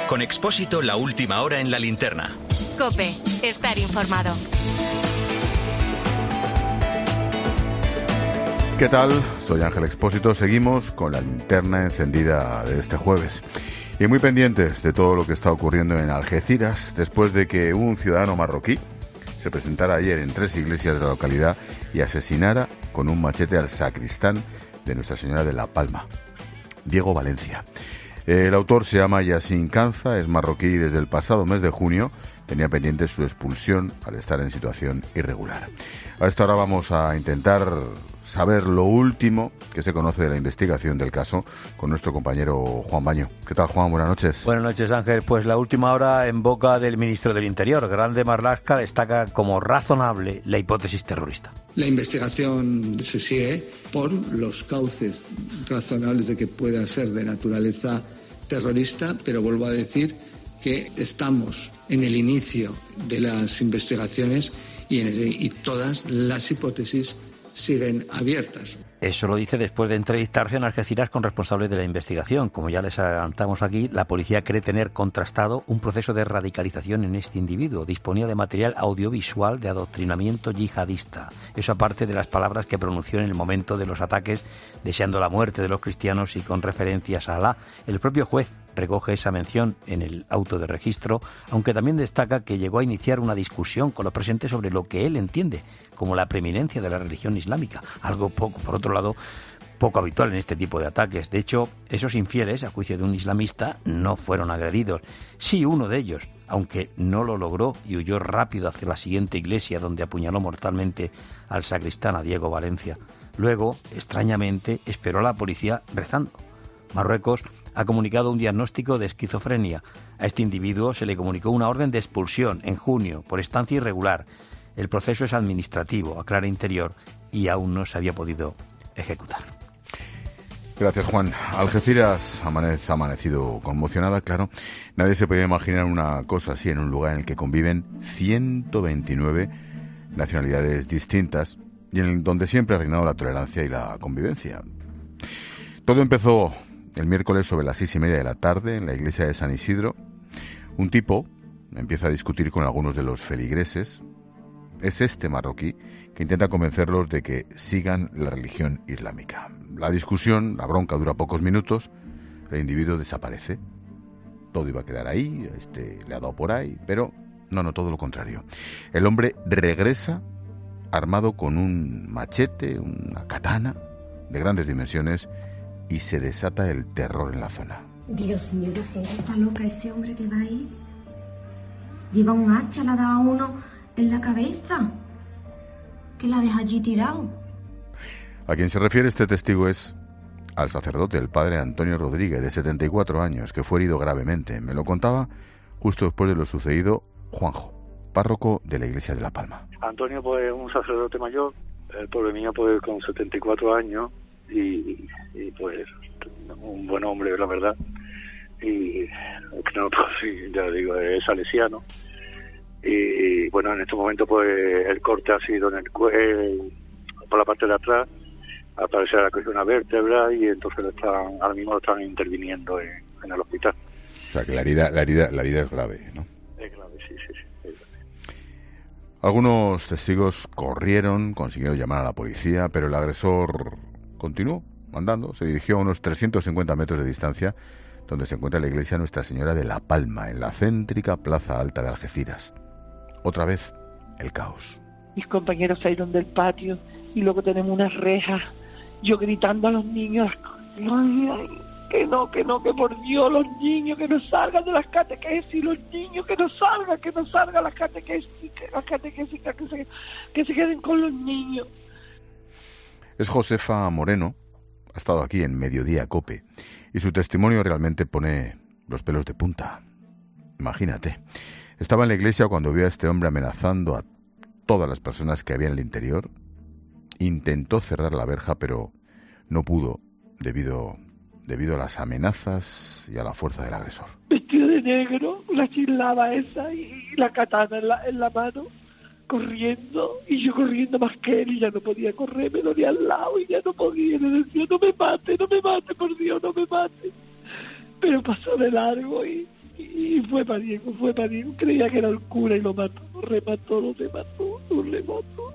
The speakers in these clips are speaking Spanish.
Con Expósito, la última hora en la linterna. COPE, estar informado. ¿Qué tal? Soy Ángel Expósito. Seguimos con la linterna encendida de este jueves. Y muy pendientes de todo lo que está ocurriendo en Algeciras, después de que un ciudadano marroquí se presentara ayer en 3 iglesias de la localidad y asesinara con un machete al sacristán de Nuestra Señora de la Palma, Diego Valencia. El autor se llama Yassin Canza, es marroquí y desde el pasado mes de junio tenía pendiente su expulsión al estar en situación irregular. A esta hora vamos a intentar saber lo último que se conoce de la investigación del caso con nuestro compañero Juan Baño. ¿Qué tal, Juan? Buenas noches. Buenas noches, Ángel. Pues la última hora en boca del ministro del Interior, Grande Marlaska, destaca como razonable la hipótesis terrorista. La investigación se sigue por los cauces razonables de que pueda ser de naturaleza terrorista, pero vuelvo a decir que estamos en el inicio de las investigaciones y todas las hipótesis siguen abiertas. Eso lo dice después de entrevistarse en Algeciras con responsables de la investigación. Como ya les adelantamos aquí, la policía cree tener contrastado un proceso de radicalización en este individuo. Disponía de material audiovisual de adoctrinamiento yihadista. Eso aparte de las palabras que pronunció en el momento de los ataques, deseando la muerte de los cristianos y con referencias a Alá. El propio juez recoge esa mención en el auto de registro, aunque también destaca que llegó a iniciar una discusión con los presentes sobre lo que él entiende como la preeminencia de la religión islámica, algo poco, por otro lado, poco habitual en este tipo de ataques. De hecho, esos infieles, a juicio de un islamista, no fueron agredidos. Sí, uno de ellos, aunque no lo logró y huyó rápido hacia la siguiente iglesia donde apuñaló mortalmente al sacristán, a Diego Valencia. Luego, extrañamente, esperó a la policía rezando. Marruecos ha comunicado un diagnóstico de esquizofrenia. A este individuo se le comunicó una orden de expulsión en junio por estancia irregular. El proceso es administrativo, aclara Interior, y aún no se había podido ejecutar. Gracias, Juan. Algeciras ha amanecido conmocionada, claro. Nadie se podía imaginar una cosa así en un lugar en el que conviven 129 nacionalidades distintas y en donde siempre ha reinado la tolerancia y la convivencia. Todo empezó el miércoles sobre las 6:30 de la tarde en la iglesia de San Isidro. Un tipo empieza a discutir con algunos de los feligreses. Es este marroquí que intenta convencerlos de que sigan la religión islámica. La discusión, la bronca dura pocos minutos, el individuo desaparece. Todo iba a quedar ahí, le ha dado por ahí, pero no, todo lo contrario. El hombre regresa armado con un machete, una katana de grandes dimensiones y se desata el terror en la zona. Dios mío, está loca ese hombre que va ahí. Lleva un hacha, la da a uno en la cabeza, que la deja allí tirado. A quien se refiere este testigo es al sacerdote, el padre Antonio Rodríguez, de 74 años, que fue herido gravemente. Me lo contaba justo después de lo sucedido Juanjo, párroco de la iglesia de La Palma. Antonio, pues, un sacerdote mayor, el pobre mío, pues, con 74 años, y pues, un buen hombre, la verdad, y no, pues, sí, ya digo, es salesiano. Y bueno, en este momento pues el corte ha sido en el cuello, por la parte de atrás, al parecer ha cogido una vértebra y entonces ahora mismo lo están interviniendo en el hospital. O sea que la herida es grave, ¿no? Es grave, sí. Algunos testigos consiguieron llamar a la policía, pero el agresor continuó andando, se dirigió a unos 350 metros de distancia, donde se encuentra la iglesia Nuestra Señora de la Palma, en la céntrica plaza alta de Algeciras. Otra vez, el caos. Mis compañeros salieron del patio y luego tenemos unas rejas. Yo gritando a los niños, ay, que no, que por Dios, los niños que no salgan de las catequesis, los niños que no salgan las catequesis, que se queden con los niños. Es Josefa Moreno, ha estado aquí en Mediodía COPE, y su testimonio realmente pone los pelos de punta. Imagínate. Estaba en la iglesia cuando vio a este hombre amenazando a todas las personas que había en el interior. Intentó cerrar la verja, pero no pudo debido a las amenazas y a la fuerza del agresor. Vestido de negro, la chilaba esa y la katana en la mano, corriendo, y yo corriendo más que él, y ya no podía correr, me dolía al lado y ya no podía, le decía, no me mate, por Dios, no me mate. Pero pasó de largo y Y fue para Diego. Creía que era el cura y lo mató. Lo remató.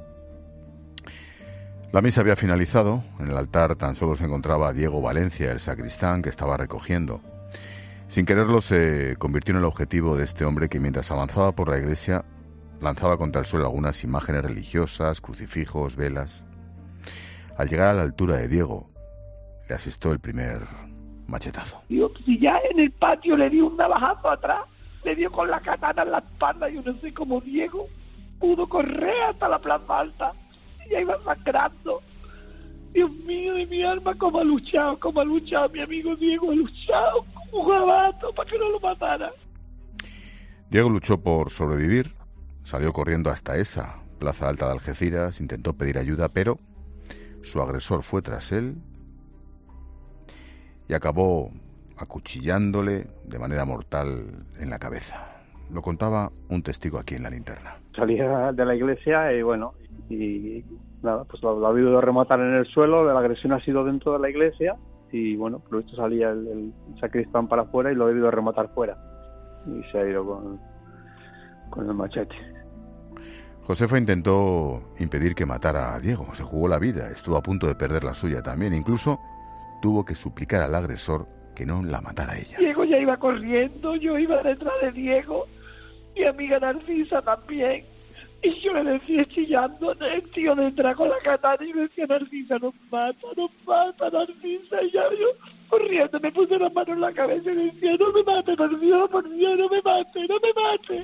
La misa había finalizado. En el altar tan solo se encontraba Diego Valencia, el sacristán, que estaba recogiendo. Sin quererlo, se convirtió en el objetivo de este hombre que, mientras avanzaba por la iglesia, lanzaba contra el suelo algunas imágenes religiosas, crucifijos, velas. Al llegar a la altura de Diego, le asestó el primer machetazo. Dios, si ya en el patio le dio un navajazo atrás, le dio con la katana en la espalda, yo no sé cómo Diego pudo correr hasta la plaza alta, y ya iba sangrando. Dios mío de mi alma, cómo ha luchado mi amigo Diego, ha luchado como un jabato para que no lo matara. Diego luchó por sobrevivir, salió corriendo hasta esa plaza alta de Algeciras, intentó pedir ayuda, pero su agresor fue tras él y acabó acuchillándole de manera mortal en la cabeza. Lo contaba un testigo aquí en La Linterna. Salía de la iglesia y nada, pues lo ha habido de rematar en el suelo, la agresión ha sido dentro de la iglesia y bueno, por esto salía el sacristán para afuera y lo ha debido de rematar fuera y se ha ido con el machete. Josefa intentó impedir que matara a Diego, se jugó la vida, estuvo a punto de perder la suya también, incluso tuvo que suplicar al agresor que no la matara a ella. Diego ya iba corriendo, yo iba detrás de Diego, mi amiga Narcisa también, y yo le decía chillando, el tío detrás con la katana y me decía, Narcisa, nos mata, Narcisa, y ya yo corriendo me puse las manos en la cabeza y decía, no me mate, por Dios, no me mate.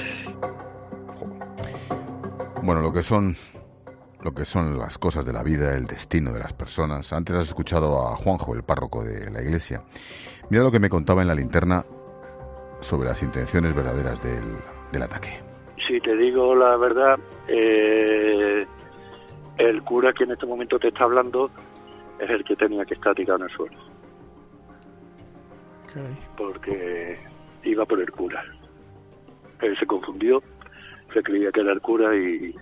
Bueno, lo que son las cosas de la vida, el destino de las personas. Antes has escuchado a Juanjo, el párroco de la iglesia. Mira lo que me contaba en La Linterna sobre las intenciones verdaderas del ataque. Si te digo la verdad, el cura que en este momento te está hablando es el que tenía que estar tirado en el suelo. Okay. Porque iba por el cura. Él se confundió, se creía que era el cura y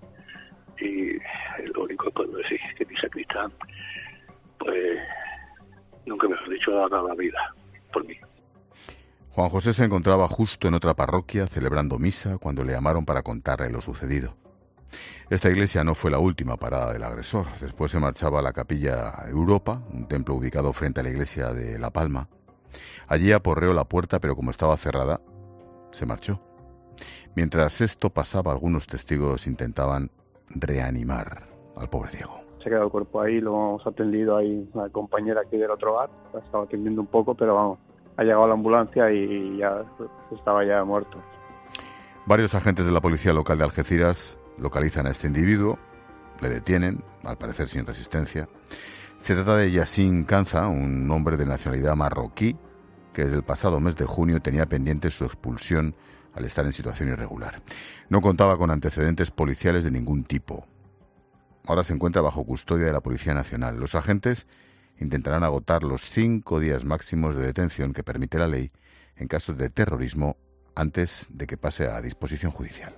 lo único que puedo decir es que mi sacristán, pues, nunca mejor dicho, ha dado la vida por mí. Juan José se encontraba justo en otra parroquia celebrando misa cuando le llamaron para contarle lo sucedido. Esta iglesia no fue la última parada del agresor. Después se marchaba a la Capilla Europa, un templo ubicado frente a la iglesia de La Palma. Allí aporreó la puerta, pero como estaba cerrada, se marchó. Mientras esto pasaba, algunos testigos intentaban reanimar al pobre Diego. Se ha quedado el cuerpo ahí, lo hemos atendido ahí, una compañera aquí del otro bar, la estaba atendiendo un poco, pero vamos, ha llegado la ambulancia y ya estaba ya muerto. Varios agentes de la policía local de Algeciras localizan a este individuo, le detienen, al parecer sin resistencia. Se trata de Yassin Kanza, un hombre de nacionalidad marroquí, que desde el pasado mes de junio tenía pendiente su expulsión al estar en situación irregular. No contaba con antecedentes policiales de ningún tipo. Ahora se encuentra bajo custodia de la Policía Nacional. Los agentes intentarán agotar los 5 días máximos de detención que permite la ley en casos de terrorismo antes de que pase a disposición judicial.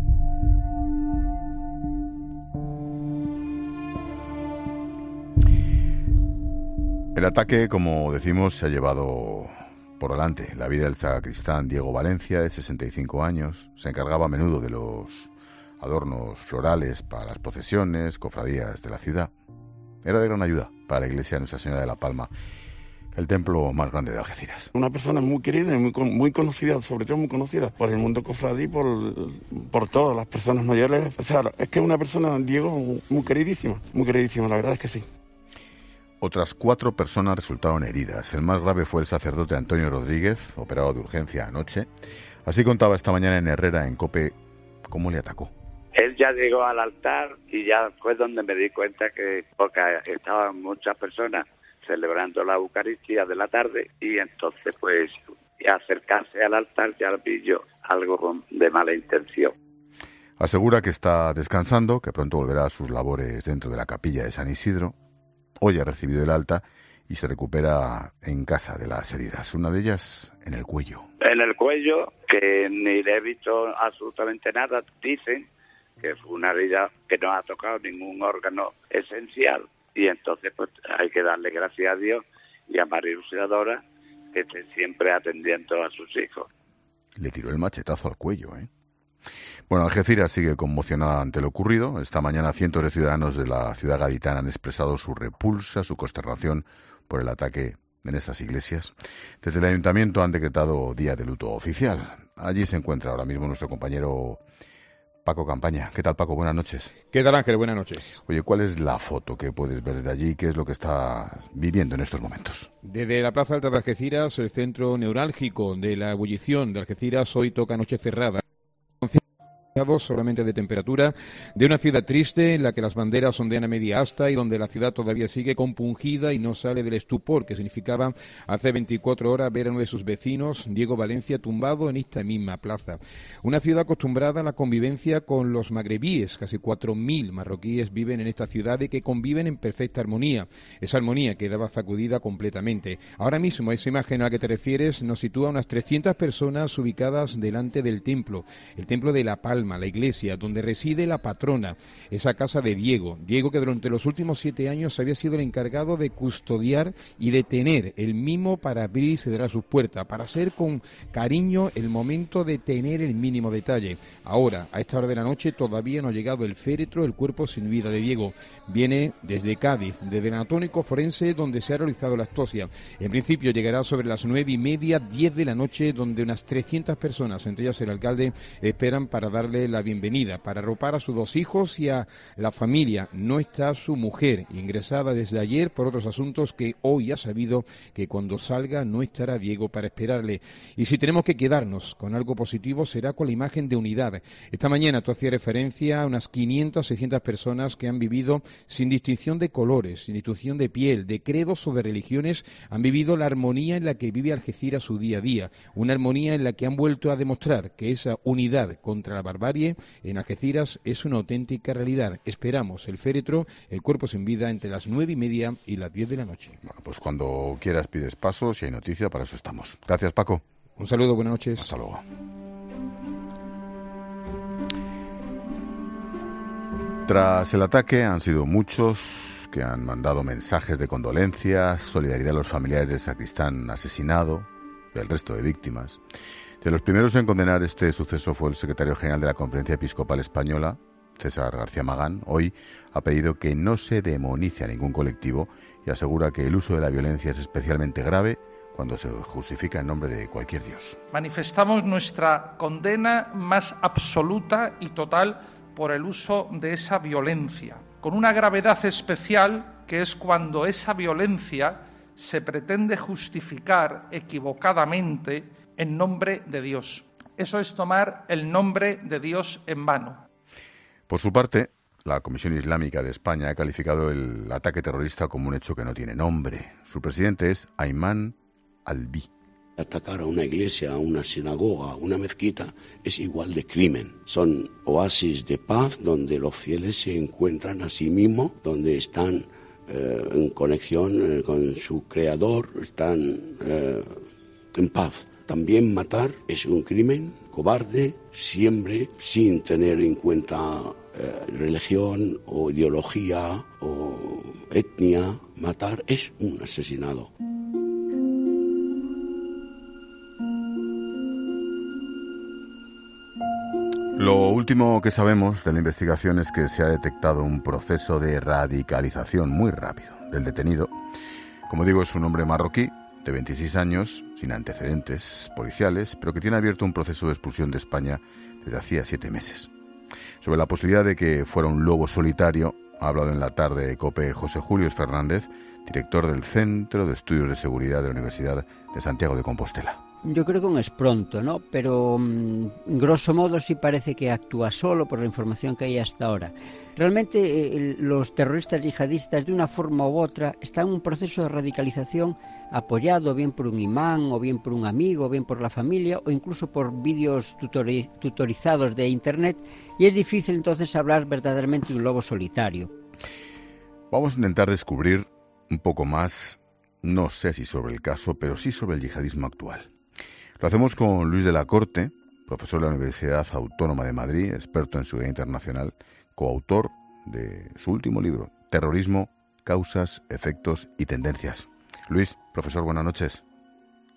El ataque, como decimos, se ha llevado por delante la vida del sacristán Diego Valencia, de 65 años. Se encargaba a menudo de los adornos florales para las procesiones, cofradías de la ciudad. Era de gran ayuda para la iglesia de Nuestra Señora de la Palma, el templo más grande de Algeciras. Una persona muy querida y muy conocida, sobre todo muy conocida por el mundo cofradí, por todas las personas mayores. O sea, es que es una persona, Diego, muy queridísima, la verdad es que sí. Otras 4 personas resultaron heridas. El más grave fue el sacerdote Antonio Rodríguez, operado de urgencia anoche. Así contaba esta mañana en Herrera, en COPE, cómo le atacó. Él ya llegó al altar y ya fue donde me di cuenta porque estaban muchas personas celebrando la Eucaristía de la tarde y entonces pues acercarse al altar ya vi yo algo de mala intención. Asegura que está descansando, que pronto volverá a sus labores dentro de la capilla de San Isidro. Hoy ha recibido el alta y se recupera en casa de las heridas, una de ellas en el cuello. En el cuello, que ni le he visto absolutamente nada, dicen que fue una herida que no ha tocado ningún órgano esencial y entonces pues hay que darle gracias a Dios y a María Auxiliadora que esté siempre atendiendo a sus hijos. Le tiró el machetazo al cuello, ¿eh? Bueno, Algeciras sigue conmocionada ante lo ocurrido. Esta mañana cientos de ciudadanos de la ciudad gaditana han expresado su repulsa, su consternación por el ataque en estas iglesias. Desde el ayuntamiento han decretado día de luto oficial. Allí se encuentra ahora mismo nuestro compañero Paco Campaña. ¿Qué tal, Paco? Buenas noches. ¿Qué tal, Ángel? Buenas noches. Oye, ¿cuál es la foto que puedes ver desde allí? ¿Qué es lo que está viviendo en estos momentos? Desde la Plaza Alta de Algeciras, el centro neurálgico de la ebullición de Algeciras, hoy toca noche cerrada. Solamente de temperatura, de una ciudad triste en la que las banderas ondean a media asta y donde la ciudad todavía sigue compungida y no sale del estupor que significaba hace 24 horas ver a uno de sus vecinos, Diego Valencia, tumbado en esta misma plaza. Una ciudad acostumbrada a la convivencia con los magrebíes, casi 4.000 marroquíes viven en esta ciudad y que conviven en perfecta armonía. Esa armonía quedaba sacudida completamente. Ahora mismo esa imagen a la que te refieres nos sitúa a unas 300 personas ubicadas delante del templo, el templo de La Palma, la iglesia donde reside la patrona, esa casa de Diego que durante los últimos 7 años había sido el encargado de custodiar y de tener el mimo para abrir y cerrar sus puertas, para hacer con cariño el momento de tener el mínimo detalle. Ahora, a esta hora de la noche, todavía no ha llegado el féretro, el cuerpo sin vida de Diego. Viene desde Cádiz, desde el anatómico forense donde se ha realizado la autopsia. En principio llegará sobre las 9:30, 10 de la noche, donde unas 300 personas, entre ellas el alcalde, esperan para darle la bienvenida, para arropar a sus 2 hijos y a la familia. No está su mujer, ingresada desde ayer por otros asuntos, que hoy ha sabido que cuando salga no estará Diego para esperarle. Y si tenemos que quedarnos con algo positivo, será con la imagen de unidad. Esta mañana tú hacías referencia a unas 500, 600 personas que han vivido sin distinción de colores, sin distinción de piel, de credos o de religiones, han vivido la armonía en la que vive Algeciras su día a día, una armonía en la que han vuelto a demostrar que esa unidad contra la barbarie en Algeciras es una auténtica realidad. Esperamos el féretro, el cuerpo sin vida, entre las 9:30 y las 10 de la noche. Bueno, pues cuando quieras pides paso, si hay noticia, para eso estamos. Gracias, Paco. Un saludo, buenas noches. Hasta luego. Tras el ataque han sido muchos que han mandado mensajes de condolencias, solidaridad a los familiares del sacristán asesinado, del resto de víctimas. De los primeros en condenar este suceso fue el secretario general de la Conferencia Episcopal Española, César García Magán. Hoy ha pedido que no se demonice a ningún colectivo y asegura que el uso de la violencia es especialmente grave cuando se justifica en nombre de cualquier Dios. Manifestamos nuestra condena más absoluta y total por el uso de esa violencia, con una gravedad especial que es cuando esa violencia se pretende justificar equivocadamente en nombre de Dios. Eso es tomar el nombre de Dios en vano. Por su parte, la Comisión Islámica de España ha calificado el ataque terrorista como un hecho que no tiene nombre. Su presidente es Ayman Albi. Atacar a una iglesia, a una sinagoga, a una mezquita es igual de crimen. Son oasis de paz donde los fieles se encuentran a sí mismos, donde están en conexión con su creador, están en paz. También matar es un crimen cobarde, siempre sin tener en cuenta religión o ideología o etnia. Matar es un asesinato. Lo último que sabemos de la investigación es que se ha detectado un proceso de radicalización muy rápido del detenido. Como digo, es un hombre marroquí de 26 años, sin antecedentes policiales, pero que tiene abierto un proceso de expulsión de España desde hacía 7 meses. Sobre la posibilidad de que fuera un lobo solitario, ha hablado en la tarde de COPE José Julio Fernández, director del Centro de Estudios de Seguridad de la Universidad de Santiago de Compostela. Yo creo que aún es pronto, ¿no? Pero grosso modo sí parece que actúa solo por la información que hay hasta ahora. Realmente los terroristas yihadistas, de una forma u otra, están en un proceso de radicalización apoyado bien por un imán, o bien por un amigo, o bien por la familia, o incluso por vídeos tutorizados de Internet, y es difícil entonces hablar verdaderamente de un lobo solitario. Vamos a intentar descubrir un poco más, no sé si sobre el caso, pero sí sobre el yihadismo actual. Lo hacemos con Luis de la Corte, profesor de la Universidad Autónoma de Madrid, experto en seguridad internacional, coautor de su último libro, Terrorismo, causas, efectos y tendencias. Luis, profesor, buenas noches.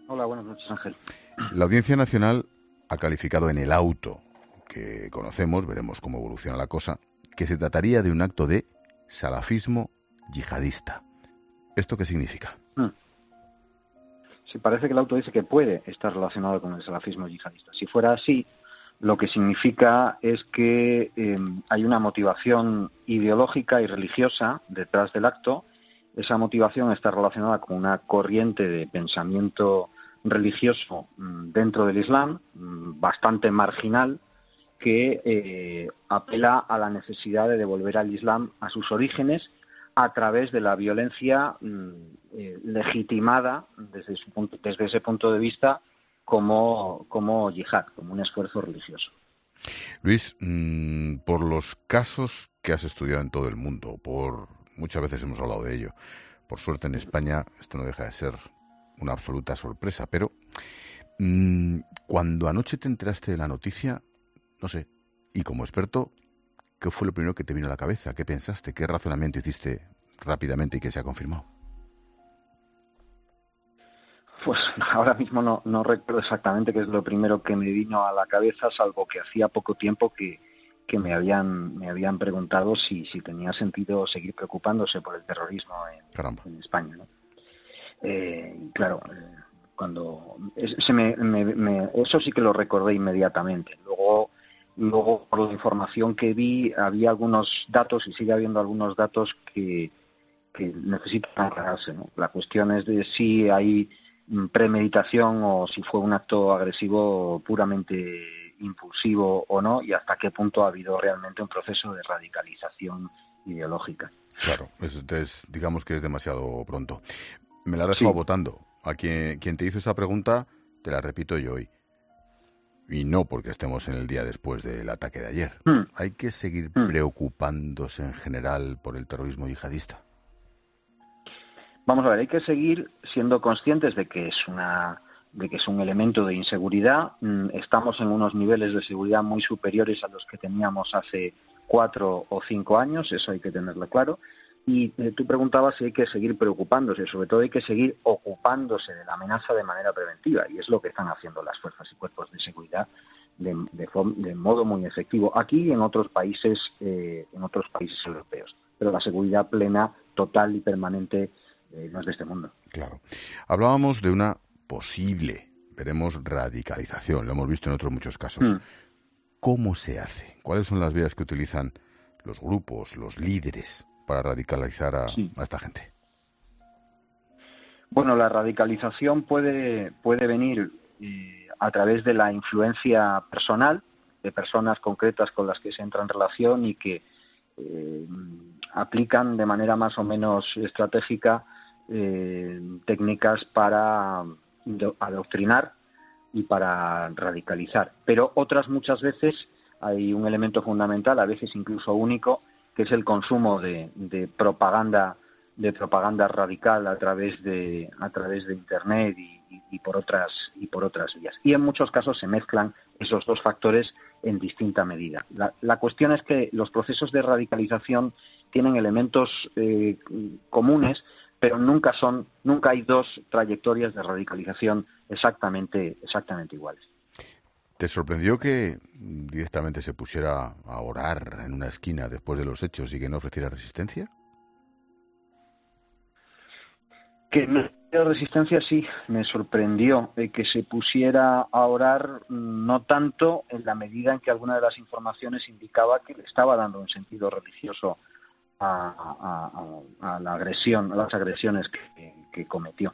Hola, buenas noches, Ángel. La Audiencia Nacional ha calificado en el auto que conocemos, veremos cómo evoluciona la cosa, que se trataría de un acto de salafismo yihadista. ¿Esto qué significa? Sí, parece que el auto dice que puede estar relacionado con el salafismo yihadista. Si fuera así, lo que significa es que hay una motivación ideológica y religiosa detrás del acto. Esa motivación está relacionada con una corriente de pensamiento religioso dentro del Islam, bastante marginal, que apela a la necesidad de devolver al Islam a sus orígenes a través de la violencia legitimada desde ese punto de vista como yihad, como un esfuerzo religioso. Luis, por los casos que has estudiado en todo el mundo, muchas veces hemos hablado de ello, por suerte en España esto no deja de ser una absoluta sorpresa, pero cuando anoche te enteraste de la noticia, no sé, y como experto, ¿qué fue lo primero que te vino a la cabeza? ¿Qué pensaste? ¿Qué razonamiento hiciste rápidamente y que se ha confirmado? Pues ahora mismo no recuerdo exactamente qué es lo primero que me vino a la cabeza, salvo que hacía poco tiempo que me habían preguntado si tenía sentido seguir preocupándose por el terrorismo en España, ¿no? Claro, cuando eso sí que lo recordé inmediatamente. Luego, por la información que vi, había algunos datos y sigue habiendo algunos datos que necesitan aclararse, ¿no? La cuestión es de si hay premeditación o si fue un acto agresivo puramente impulsivo o no, y hasta qué punto ha habido realmente un proceso de radicalización ideológica. Claro, digamos que es demasiado pronto. Me la has dejado votando. A quien te hizo esa pregunta, te la repito yo hoy. Y no porque estemos en el día después del ataque de ayer. ¿Hay que seguir preocupándose en general por el terrorismo yihadista? Vamos a ver, hay que seguir siendo conscientes de que es un elemento de inseguridad. Estamos en unos niveles de seguridad muy superiores a los que teníamos hace 4 o 5 años, eso hay que tenerlo claro. Y tú preguntabas si hay que seguir preocupándose, sobre todo hay que seguir ocupándose de la amenaza de manera preventiva, y es lo que están haciendo las fuerzas y cuerpos de seguridad de modo muy efectivo, aquí y en otros países europeos. Pero la seguridad plena, total y permanente no es de este mundo. Claro. Hablábamos de una posible, veremos, radicalización, lo hemos visto en otros muchos casos. ¿Cómo se hace? ¿Cuáles son las vías que utilizan los grupos, los líderes, para radicalizar a esta gente? Bueno, la radicalización puede venir a través de la influencia personal de personas concretas con las que se entra en relación y que aplican de manera más o menos estratégica técnicas para adoctrinar y para radicalizar. Pero otras muchas veces hay un elemento fundamental, a veces incluso único, que es el consumo de propaganda radical a través de Internet y por otras vías. Y en muchos casos se mezclan esos dos factores en distinta medida. La cuestión es que los procesos de radicalización tienen elementos comunes, pero nunca hay dos trayectorias de radicalización exactamente iguales. ¿Te sorprendió que directamente se pusiera a orar en una esquina después de los hechos y que no ofreciera resistencia? Que no ofreciera resistencia, sí, me sorprendió que se pusiera a orar, no tanto en la medida en que alguna de las informaciones indicaba que le estaba dando un sentido religioso a la agresión, a las agresiones que cometió.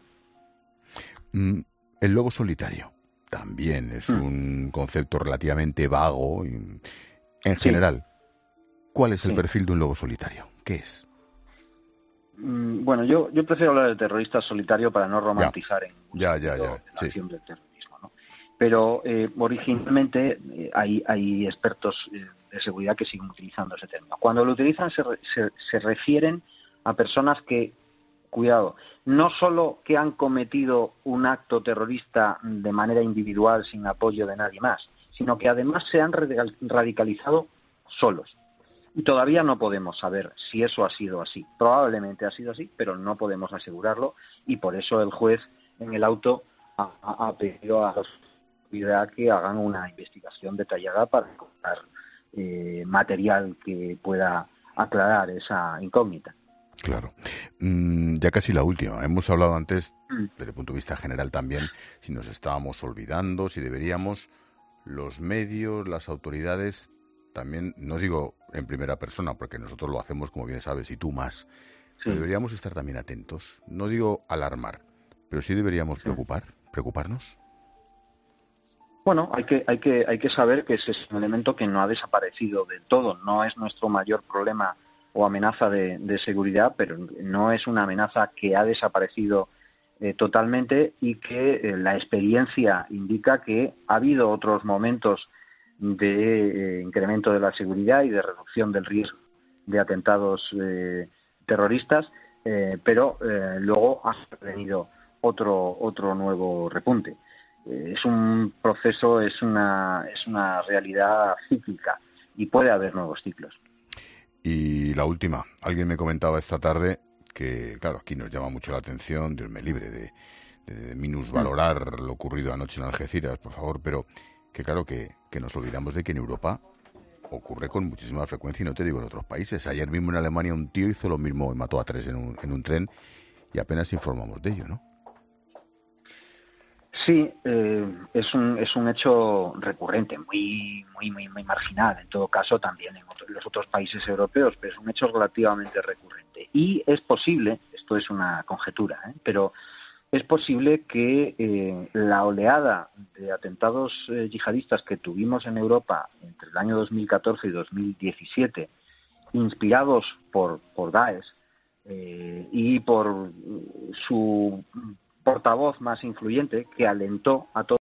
El lobo solitario también es un concepto relativamente vago en general. ¿Cuál es el perfil de un lobo solitario? ¿Qué es? Bueno, yo prefiero hablar de terrorista solitario para no romantizar la acción del terrorismo, ¿no? Pero originalmente hay expertos de seguridad que siguen utilizando ese término. Cuando lo utilizan se refieren a personas que, cuidado, no solo que han cometido un acto terrorista de manera individual sin apoyo de nadie más, sino que además se han radicalizado solos. Y todavía no podemos saber si eso ha sido así. Probablemente ha sido así, pero no podemos asegurarlo, y por eso el juez en el auto ha pedido a la autoridad que hagan una investigación detallada para encontrar material que pueda aclarar esa incógnita. Claro. Ya casi la última. Hemos hablado antes, desde el punto de vista general también, si nos estábamos olvidando, si deberíamos, los medios, las autoridades, también, no digo en primera persona, porque nosotros lo hacemos, como bien sabes, y tú más, pero deberíamos estar también atentos. No digo alarmar, pero sí deberíamos preocuparnos. Bueno, hay que saber que ese es un elemento que no ha desaparecido del todo. No es nuestro mayor problema o amenaza de seguridad, pero no es una amenaza que ha desaparecido totalmente, y que la experiencia indica que ha habido otros momentos de incremento de la seguridad y de reducción del riesgo de atentados terroristas, pero luego ha venido otro nuevo repunte. Es un proceso, es una realidad cíclica, y puede haber nuevos ciclos. Y la última, alguien me comentaba esta tarde que, claro, aquí nos llama mucho la atención, Dios me libre de minusvalorar lo ocurrido anoche en Algeciras, por favor, pero que claro que nos olvidamos de que en Europa ocurre con muchísima frecuencia, y no te digo en otros países. Ayer mismo en Alemania un tío hizo lo mismo y mató a 3 en un tren, y apenas informamos de ello, ¿no? Sí, es un hecho recurrente, muy marginal, en todo caso también en los otros países europeos, pero es un hecho relativamente recurrente. Y es posible, esto es una conjetura, pero es posible que la oleada de atentados yihadistas que tuvimos en Europa entre el año 2014 y 2017, inspirados por Daesh y por su portavoz más influyente, que alentó a todos